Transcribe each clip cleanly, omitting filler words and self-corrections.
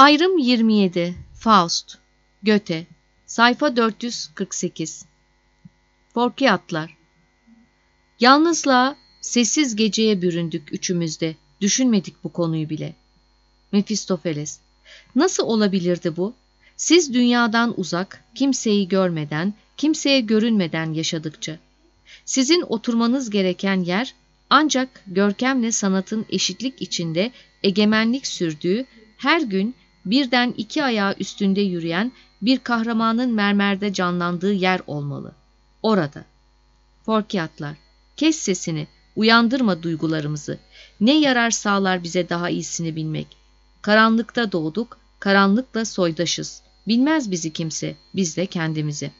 Ayrım 27. Faust. Göte. Sayfa 448. Forkiyatlar. Yalnızlığa, sessiz geceye büründük üçümüz de. Düşünmedik bu konuyu bile. Mefistofeles. Nasıl olabilirdi bu? Siz dünyadan uzak, kimseyi görmeden, kimseye görünmeden yaşadıkça. Sizin oturmanız gereken yer, ancak görkemle sanatın eşitlik içinde egemenlik sürdüğü, her gün birden iki ayağı üstünde yürüyen bir kahramanın mermerde canlandığı yer olmalı. Orada. Forkiyatlar. Kes sesini, uyandırma duygularımızı. Ne yarar sağlar bize daha iyisini bilmek. Karanlıkta doğduk, karanlıkla soydaşız. Bilmez bizi kimse, biz de kendimizi.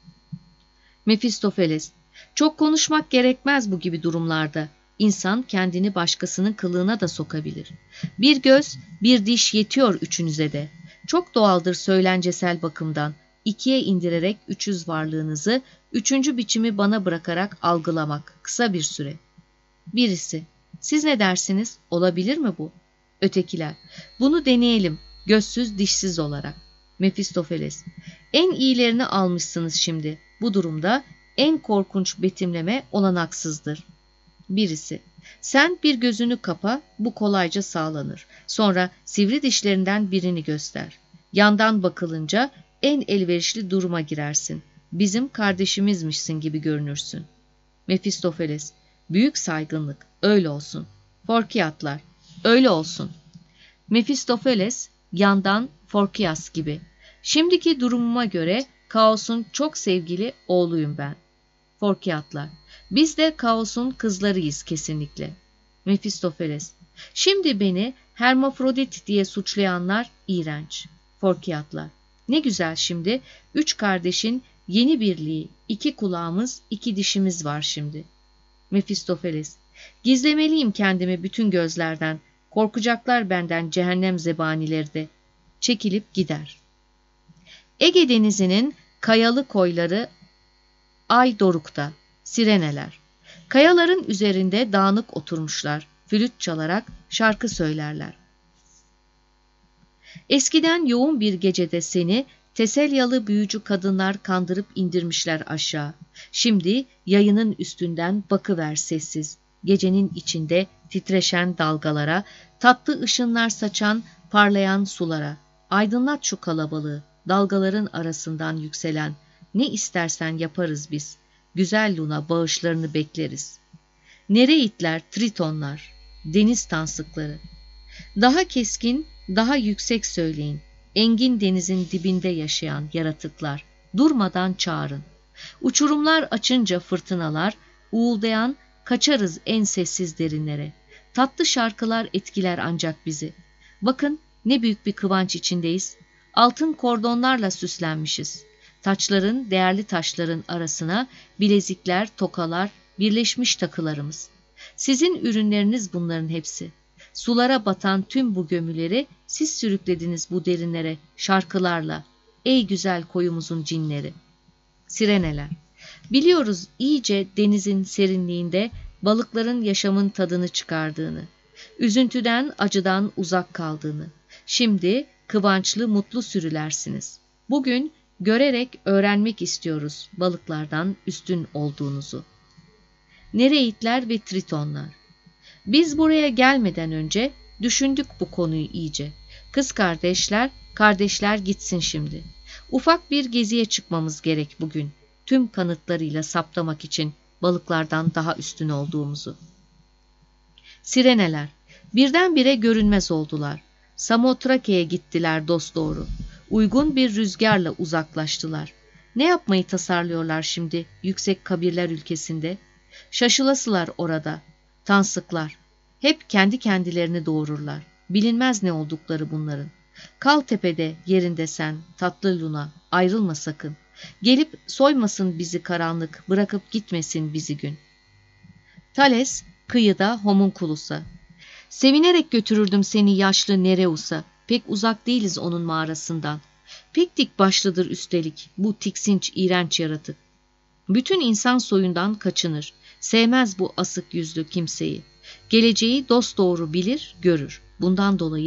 Mefistofeles. Çok konuşmak gerekmez bu gibi durumlarda. İnsan kendini başkasının kılığına da sokabilir. Bir göz, bir diş yetiyor üçünüze de. Çok doğaldır söylencesel bakımdan. İkiye indirerek üçüz varlığınızı, üçüncü biçimi bana bırakarak algılamak kısa bir süre. Birisi. Siz ne dersiniz? Olabilir mi bu? Ötekiler. Bunu deneyelim. Gözsüz dişsiz olarak. Mefistofeles. En iyilerini almışsınız şimdi. Bu durumda en korkunç betimleme olanaksızdır. Birisi. Sen bir gözünü kapa, bu kolayca sağlanır. Sonra sivri dişlerinden birini göster. Yandan bakılınca en elverişli duruma girersin. Bizim kardeşimizmişsin gibi görünürsün. Mefistofeles. Büyük saygınlık. Öyle olsun. Forkiyatlar. Öyle olsun. Mefistofeles yandan Forkiyas gibi. Şimdiki durumuma göre Kaos'un çok sevgili oğluyum ben. Forkiyatlar. Biz de Kaos'un kızlarıyız kesinlikle. Mefistofeles. Şimdi beni Hermafrodit diye suçlayanlar iğrenç. Forkiyatlar. Ne güzel şimdi. Üç kardeşin yeni birliği. İki kulağımız, iki dişimiz var şimdi. Mefistofeles. Gizlemeliyim kendimi bütün gözlerden. Korkacaklar benden cehennem zebanileri de. Çekilip gider. Ege denizinin kayalı koyları ay dorukta. Sireneler. Kayaların üzerinde dağınık oturmuşlar. Flüt çalarak şarkı söylerler. Eskiden yoğun bir gecede seni Teselyalı büyücü kadınlar kandırıp indirmişler aşağı. Şimdi yayının üstünden bakıver sessiz. Gecenin içinde titreşen dalgalara, tatlı ışınlar saçan parlayan sulara. Aydınlat şu kalabalığı, dalgaların arasından yükselen. Ne istersen yaparız biz. Güzel Luna bağışlarını bekleriz. Nereitler, tritonlar, deniz tansıkları. Daha keskin, daha yüksek söyleyin. Engin denizin dibinde yaşayan yaratıklar. Durmadan çağırın. Uçurumlar açınca fırtınalar, uğuldayan kaçarız en sessiz derinlere. Tatlı şarkılar etkiler ancak bizi. Bakın ne büyük bir kıvanç içindeyiz. Altın kordonlarla süslenmişiz. Taçların, değerli taşların arasına bilezikler, tokalar, birleşmiş takılarımız. Sizin ürünleriniz bunların hepsi. Sulara batan tüm bu gömüleri siz sürüklediniz bu derinlere şarkılarla. Ey güzel koyumuzun cinleri. Sireneler. Biliyoruz iyice denizin serinliğinde balıkların yaşamın tadını çıkardığını, üzüntüden, acıdan uzak kaldığını. Şimdi kıvançlı, mutlu sürülersiniz. Bugün görerek öğrenmek istiyoruz balıklardan üstün olduğunuzu. Nereitler ve tritonlar. Biz buraya gelmeden önce düşündük bu konuyu iyice. Kız kardeşler, kardeşler gitsin şimdi. Ufak bir geziye çıkmamız gerek bugün. Tüm kanıtlarıyla saptamak için balıklardan daha üstün olduğumuzu. Sireneler, birdenbire görünmez oldular. Samotrake'ye gittiler dosdoğru. Uygun bir rüzgarla uzaklaştılar. Ne yapmayı tasarlıyorlar şimdi yüksek kabirler ülkesinde? Şaşılasılar orada. Tansıklar. Hep kendi kendilerini doğururlar. Bilinmez ne oldukları bunların. Kal tepede yerinde sen, tatlı Luna, ayrılma sakın. Gelip soymasın bizi karanlık, bırakıp gitmesin bizi gün. Thales, kıyıda homunkulusa. Sevinerek götürürdüm seni yaşlı Nereus'a. Pek uzak değiliz onun mağarasından. Pek dik başlıdır üstelik bu tiksinç, iğrenç yaratık. Bütün insan soyundan kaçınır. Sevmez bu asık yüzlü kimseyi. Geleceği dosdoğru bilir, görür. Bundan dolayı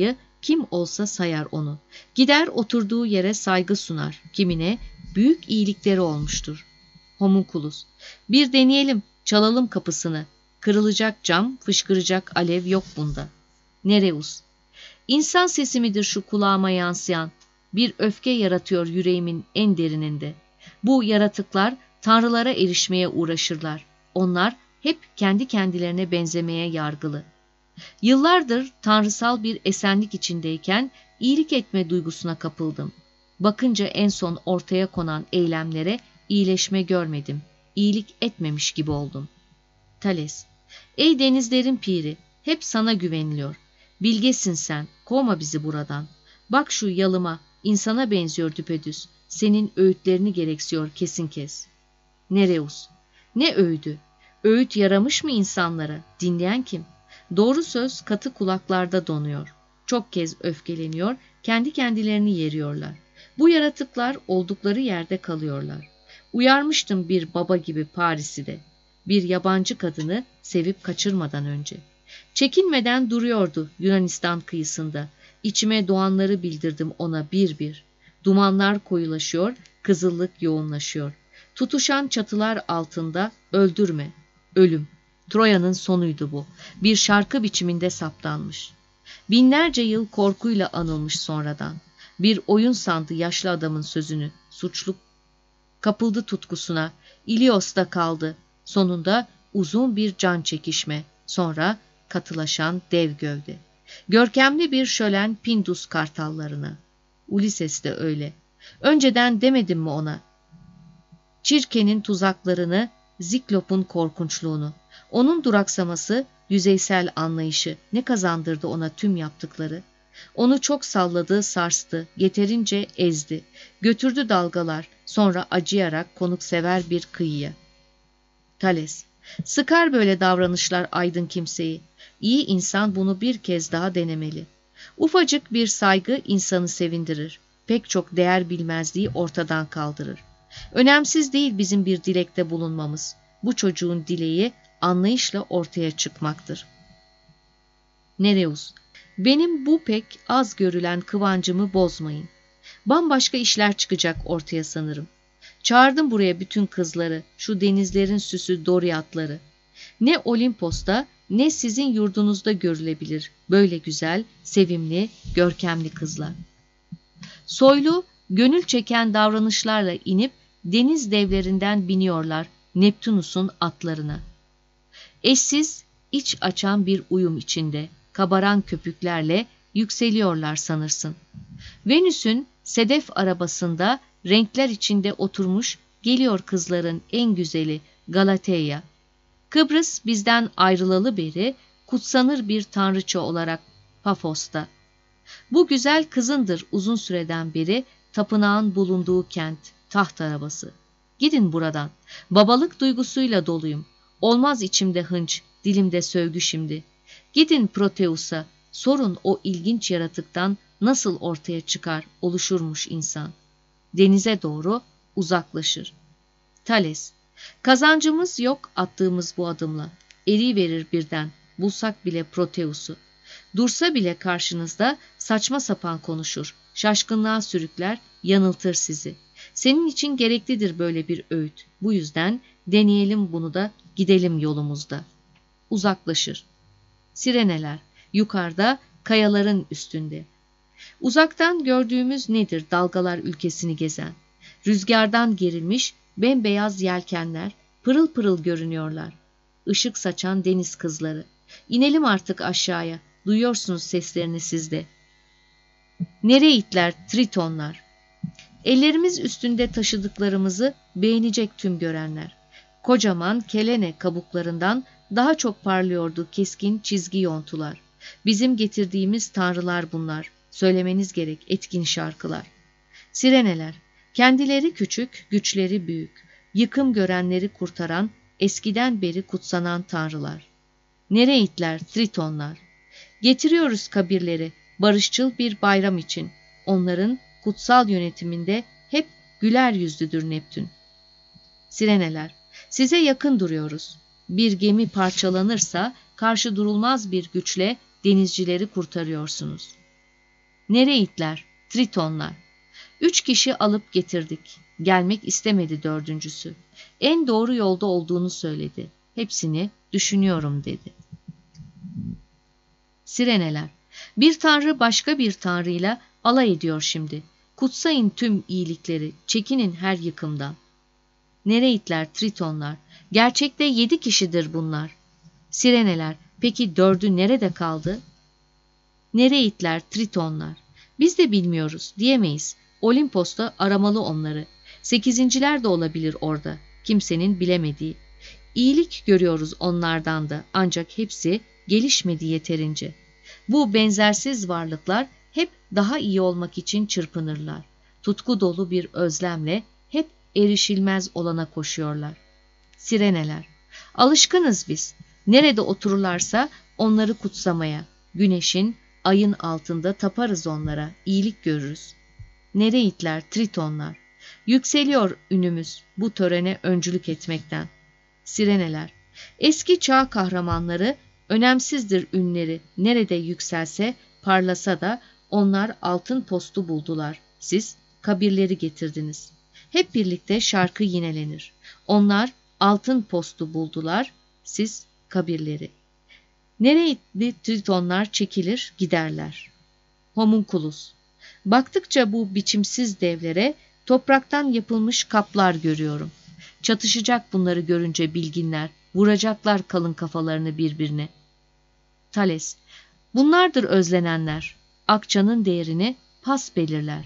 kim olsa sayar onu. Gider oturduğu yere saygı sunar. Kimine büyük iyilikleri olmuştur. Homunculus. Bir deneyelim, çalalım kapısını. Kırılacak cam, fışkıracak alev yok bunda. Nereus. İnsan sesi midir şu kulağıma yansıyan? Bir öfke yaratıyor yüreğimin en derininde. Bu yaratıklar tanrılara erişmeye uğraşırlar. Onlar hep kendi kendilerine benzemeye yargılı. Yıllardır tanrısal bir esenlik içindeyken iyilik etme duygusuna kapıldım. Bakınca en son ortaya konan eylemlere iyileşme görmedim. İyilik etmemiş gibi oldum. Thales. Ey denizlerin piri, hep sana güveniliyor. Bilgesin sen, kovma bizi buradan. Bak şu yalıma, insana benziyor düpedüz. Senin öğütlerini gereksiyor kesin kes. Nereus. Ne öğüdü? Öğüt yaramış mı insanlara? Dinleyen kim? Doğru söz katı kulaklarda donuyor. Çok kez öfkeleniyor, kendi kendilerini yeriyorlar. Bu yaratıklar oldukları yerde kalıyorlar. Uyarmıştım bir baba gibi Paris'i de. Bir yabancı kadını sevip kaçırmadan önce. Çekinmeden duruyordu Yunanistan kıyısında. İçime doğanları bildirdim ona bir bir. Dumanlar koyulaşıyor, kızıllık yoğunlaşıyor. Tutuşan çatılar altında öldürme, ölüm. Troya'nın sonuydu bu. Bir şarkı biçiminde saptanmış. Binlerce yıl korkuyla anılmış sonradan. Bir oyun sandı yaşlı adamın sözünü. Suçlu kapıldı tutkusuna. İlios'ta kaldı. Sonunda uzun bir can çekişme. Sonra katılaşan dev gövde. Görkemli bir şölen Pindus kartallarına. Ulises de öyle. Önceden demedim mi ona? Çirkenin tuzaklarını, Ziklop'un korkunçluğunu. Onun duraksaması, yüzeysel anlayışı ne kazandırdı ona tüm yaptıkları? Onu çok salladı, sarstı, yeterince ezdi. Götürdü dalgalar, sonra acıyarak konuksever bir kıyıya. Thales. Sıkar böyle davranışlar aydın kimseyi. İyi insan bunu bir kez daha denemeli. Ufacık bir saygı insanı sevindirir. Pek çok değer bilmezliği ortadan kaldırır. Önemsiz değil bizim bir dilekte bulunmamız. Bu çocuğun dileği anlayışla ortaya çıkmaktır. Nereus. Benim bu pek az görülen kıvancımı bozmayın. Bambaşka işler çıkacak ortaya sanırım. Çağırdım buraya bütün kızları, şu denizlerin süsü Doriatları. Ne Olimpos'ta ne sizin yurdunuzda görülebilir böyle güzel, sevimli, görkemli kızlar. Soylu, gönül çeken davranışlarla inip deniz devlerinden biniyorlar Neptunus'un atlarına. Eşsiz, iç açan bir uyum içinde, kabaran köpüklerle yükseliyorlar sanırsın. Venüs'ün sedef arabasında renkler içinde oturmuş geliyor kızların en güzeli Galateya. Kıbrıs bizden ayrılalı beri kutsanır bir tanrıça olarak Pafos'ta. Bu güzel kızındır uzun süreden beri tapınağın bulunduğu kent, taht arabası. Gidin buradan, babalık duygusuyla doluyum. Olmaz içimde hınç, dilimde sövgü şimdi. Gidin Proteus'a, sorun o ilginç yaratıktan nasıl ortaya çıkar, oluşurmuş insan. Denize doğru uzaklaşır. Thales. Kazancımız yok attığımız bu adımla. Eriverir birden, bulsak bile Proteus'u. Dursa bile karşınızda saçma sapan konuşur, şaşkınlığa sürükler, yanıltır sizi. Senin için gereklidir böyle bir öğüt. Bu yüzden deneyelim bunu da gidelim yolumuzda. Uzaklaşır. Sireneler, yukarıda, kayaların üstünde. Uzaktan gördüğümüz nedir dalgalar ülkesini gezen? Rüzgardan gerilmiş, bembeyaz yelkenler, pırıl pırıl görünüyorlar. Işık saçan deniz kızları. İnelim artık aşağıya, duyuyorsunuz seslerini siz de. Nereitler, tritonlar. Ellerimiz üstünde taşıdıklarımızı beğenecek tüm görenler. Kocaman kelene kabuklarından daha çok parlıyordu keskin çizgi yontular. Bizim getirdiğimiz tanrılar bunlar. Söylemeniz gerek etkin şarkılar. Sireneler, kendileri küçük, güçleri büyük. Yıkım görenleri kurtaran, eskiden beri kutsanan tanrılar. Nereitler, tritonlar. Getiriyoruz kabirleri, barışçıl bir bayram için. Onların kutsal yönetiminde hep güler yüzlüdür Neptün. Sireneler, size yakın duruyoruz. Bir gemi parçalanırsa karşı durulmaz bir güçle denizcileri kurtarıyorsunuz. Nereitler, Tritonlar. 3 kişi alıp getirdik. Gelmek istemedi dördüncüsü. En doğru yolda olduğunu söyledi. Hepsini düşünüyorum dedi. Sireneler. Bir tanrı başka bir tanrıyla alay ediyor şimdi. Kutsayın tüm iyilikleri, çekinin her yıkımdan. Nereitler, Tritonlar. Gerçekte 7 kişidir bunlar. Sireneler. Peki 4'ü nerede kaldı? Nereitler, Tritonlar. Biz de bilmiyoruz, diyemeyiz. Olimpos'ta aramalı onları. 8'inciler de olabilir orada. Kimsenin bilemediği. İyilik görüyoruz onlardan da, ancak hepsi gelişmedi yeterince. Bu benzersiz varlıklar hep daha iyi olmak için çırpınırlar. Tutku dolu bir özlemle hep erişilmez olana koşuyorlar. Sireneler. Alışkınız biz. Nerede otururlarsa onları kutsamaya. Güneşin, ayın altında taparız onlara, iyilik görürüz. Nereitler, Tritonlar. Yükseliyor ünümüz bu törene öncülük etmekten. Sireneler. Eski çağ kahramanları, önemsizdir ünleri, nerede yükselse, parlasa da onlar altın postu buldular. Siz kabirleri getirdiniz. Hep birlikte şarkı yinelenir. Onlar altın postu buldular, siz kabirleri. Nereitli Tritonlar çekilir giderler. Homunculus. Baktıkça bu biçimsiz devlere topraktan yapılmış kaplar görüyorum. Çatışacak bunları görünce bilginler, vuracaklar kalın kafalarını birbirine. Thales. Bunlardır özlenenler. Akçanın değerini pas belirler.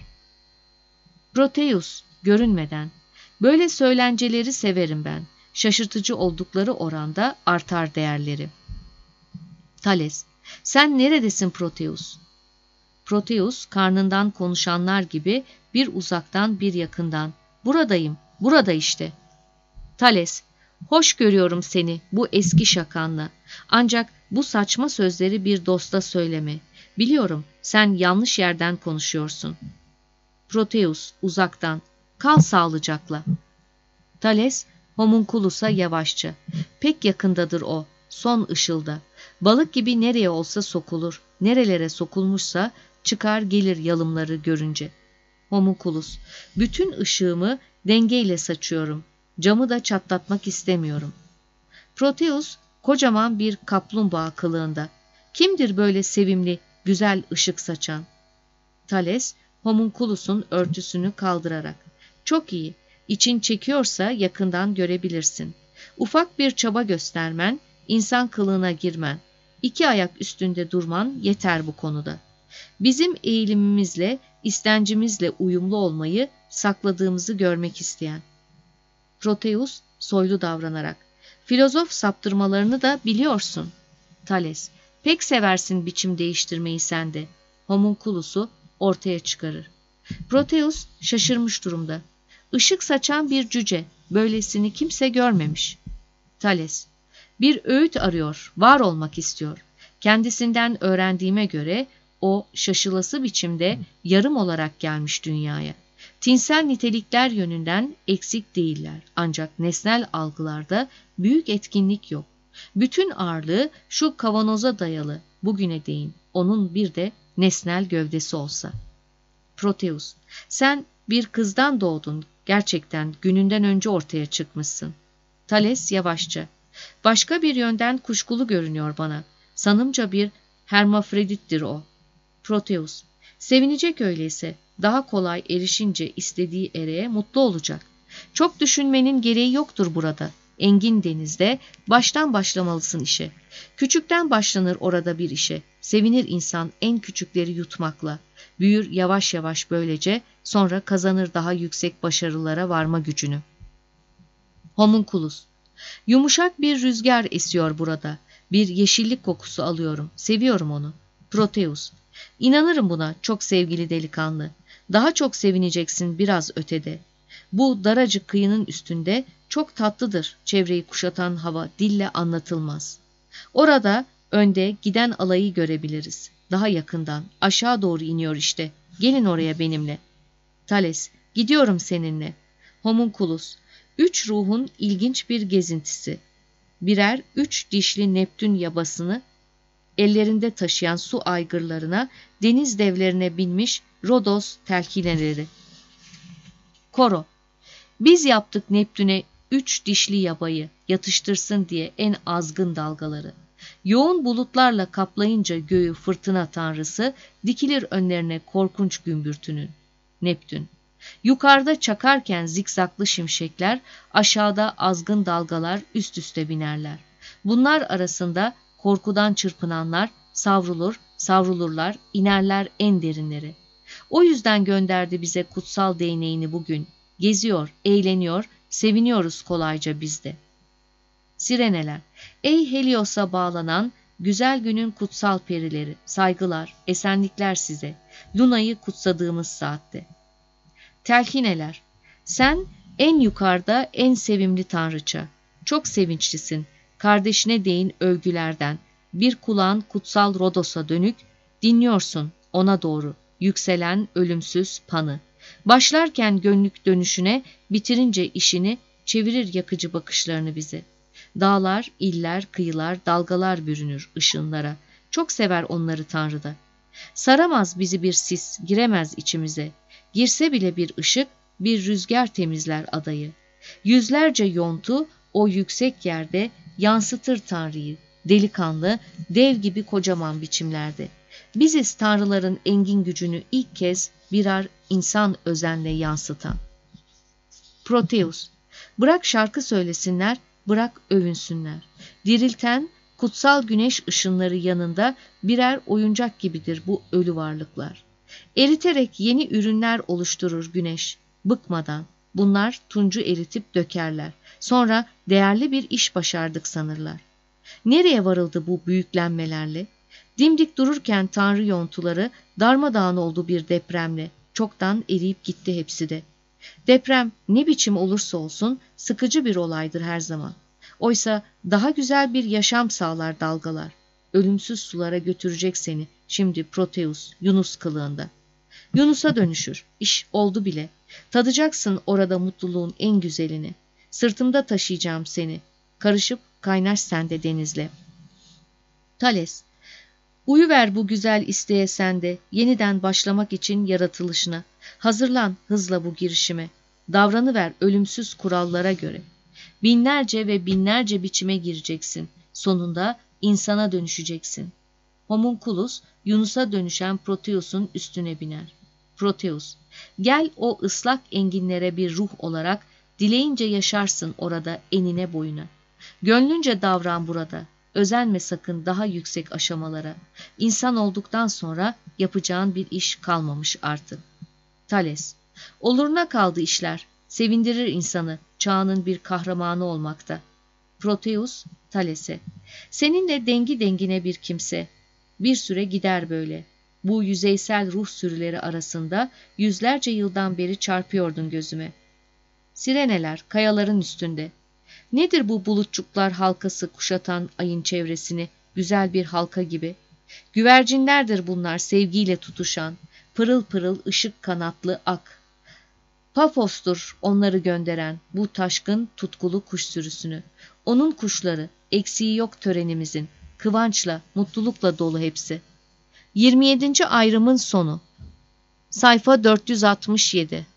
Proteus. Görünmeden. Böyle söylenceleri severim ben. Şaşırtıcı oldukları oranda artar değerleri. Thales. Sen neredesin Proteus? Proteus karnından konuşanlar gibi bir uzaktan bir yakından. Buradayım, burada işte. Thales. Hoş görüyorum seni bu eski şakanla. Ancak bu saçma sözleri bir dosta söyleme. Biliyorum sen yanlış yerden konuşuyorsun. Proteus uzaktan. Kal sağlıcakla. Thales Homunculus'a yavaşça. Pek yakındadır o. Son ışılda. Balık gibi nereye olsa sokulur. Nerelere sokulmuşsa çıkar gelir yalımları görünce. Homunculus. Bütün ışığımı dengeyle saçıyorum. Camı da çatlatmak istemiyorum. Proteus kocaman bir kaplumbağa kılığında. Kimdir böyle sevimli, güzel ışık saçan? Thales Homunculus'un örtüsünü kaldırarak. Çok iyi. İçin çekiyorsa yakından görebilirsin. Ufak bir çaba göstermen, insan kılığına girmen, 2 ayak üstünde durman yeter bu konuda. Bizim eğilimimizle, istencimizle uyumlu olmayı sakladığımızı görmek isteyen. Proteus soylu davranarak. Filozof saptırmalarını da biliyorsun. Thales. Pek seversin biçim değiştirmeyi sen de. Homunculus'u ortaya çıkarır. Proteus şaşırmış durumda. Işık saçan bir cüce. Böylesini kimse görmemiş. Thales. Bir öğüt arıyor, var olmak istiyor. Kendisinden öğrendiğime göre o şaşılası biçimde yarım olarak gelmiş dünyaya. Tinsel nitelikler yönünden eksik değiller. Ancak nesnel algılarda büyük etkinlik yok. Bütün ağırlığı şu kavanoza dayalı bugüne değin. Onun bir de nesnel gövdesi olsa. Proteus. Sen bir kızdan doğdun. Gerçekten gününden önce ortaya çıkmışsın. Thales yavaşça. Başka bir yönden kuşkulu görünüyor bana. Sanımca bir hermafrodittir o. Proteus. Sevinecek öyleyse. Daha kolay erişince istediği ereğe mutlu olacak. Çok düşünmenin gereği yoktur burada. Engin denizde baştan başlamalısın işe. Küçükten başlanır orada bir işe. Sevinir insan en küçükleri yutmakla. Büyür yavaş yavaş böylece, sonra kazanır daha yüksek başarılara varma gücünü. Homunculus. Yumuşak bir rüzgar esiyor burada. Bir yeşillik kokusu alıyorum. Seviyorum onu. Proteus. İnanırım buna çok sevgili delikanlı. Daha çok sevineceksin biraz ötede. Bu daracık kıyının üstünde çok tatlıdır çevreyi kuşatan hava, dille anlatılmaz. Orada önde giden alayı görebiliriz. Daha yakından aşağı doğru iniyor işte. Gelin oraya benimle. Thales. Gidiyorum seninle. Homunculus. 3 ruhun ilginç bir gezintisi. Birer 3 dişli Neptün yabasını ellerinde taşıyan su aygırlarına, deniz devlerine binmiş Rodos telkineleri. Koro. Biz yaptık Neptün'e 3 dişli yabayı, yatıştırsın diye en azgın dalgaları. Yoğun bulutlarla kaplayınca göğü fırtına tanrısı, dikilir önlerine korkunç gümbürtünün. Neptün. Yukarıda çakarken zikzaklı şimşekler, aşağıda azgın dalgalar üst üste binerler. Bunlar arasında korkudan çırpınanlar savrulur, savrulurlar, inerler en derinleri. O yüzden gönderdi bize kutsal değneğini bugün. Geziyor, eğleniyor, seviniyoruz kolayca bizde. Sireneler. Ey Helios'a bağlanan güzel günün kutsal perileri, saygılar, esenlikler size. Luna'yı kutsadığımız saatte. Telkineler. Sen en yukarıda en sevimli tanrıça. Çok sevinçlisin. Kardeşine değin övgülerden. Bir kulağın kutsal Rodos'a dönük, dinliyorsun ona doğru. Yükselen ölümsüz Pan'ı. Başlarken gönlük dönüşüne, bitirince işini, çevirir yakıcı bakışlarını bize. Dağlar, iller, kıyılar, dalgalar bürünür ışınlara. Çok sever onları Tanrı'da. Saramaz bizi bir sis, giremez içimize. Girse bile bir ışık, bir rüzgar temizler adayı. Yüzlerce yontu o yüksek yerde yansıtır Tanrı'yı. Delikanlı, dev gibi kocaman biçimlerde. Biziz tanrıların engin gücünü ilk kez birer insan özenle yansıtan. Proteus. Bırak şarkı söylesinler, bırak övünsünler. Dirilten, kutsal güneş ışınları yanında birer oyuncak gibidir bu ölü varlıklar. Eriterek yeni ürünler oluşturur güneş. Bıkmadan bunlar tuncu eritip dökerler. Sonra değerli bir iş başardık sanırlar. Nereye varıldı bu büyüklenmelerle? Dimdik dururken tanrı yontuları darmadağın oldu bir depremle. Çoktan eriyip gitti hepsi de. Deprem ne biçim olursa olsun sıkıcı bir olaydır her zaman. Oysa daha güzel bir yaşam sağlar dalgalar. Ölümsüz sulara götürecek seni şimdi Proteus Yunus kılığında. Yunus'a dönüşür. İş oldu bile. Tadacaksın orada mutluluğun en güzelini. Sırtımda taşıyacağım seni. Karışıp kaynaş sende denizle. Thales. Uyuver bu güzel isteğe sende, yeniden başlamak için yaratılışına. Hazırlan hızla bu girişime. Davranıver ölümsüz kurallara göre. Binlerce ve binlerce biçime gireceksin. Sonunda insana dönüşeceksin. Homunculus, Yunus'a dönüşen Proteus'un üstüne biner. Proteus, gel o ıslak enginlere bir ruh olarak, dileyince yaşarsın orada enine boyuna. Gönlünce davran burada. Özenme sakın daha yüksek aşamalara. İnsan olduktan sonra yapacağın bir iş kalmamış artık. Thales. Oluruna kaldı işler. Sevindirir insanı çağının bir kahramanı olmakta. Proteus, Thales'e. Seninle dengi dengine bir kimse. Bir süre gider böyle. Bu yüzeysel ruh sürüleri arasında yüzlerce yıldan beri çarpıyordun gözüme. Sireneler kayaların üstünde. Nedir bu bulutçuklar halkası kuşatan ayın çevresini güzel bir halka gibi? Güvercinlerdir bunlar sevgiyle tutuşan, pırıl pırıl ışık kanatlı ak. Paphos'tur onları gönderen bu taşkın tutkulu kuş sürüsünü. Onun kuşları, eksiği yok törenimizin, kıvançla, mutlulukla dolu hepsi. 27. ayrımın sonu. Sayfa 467.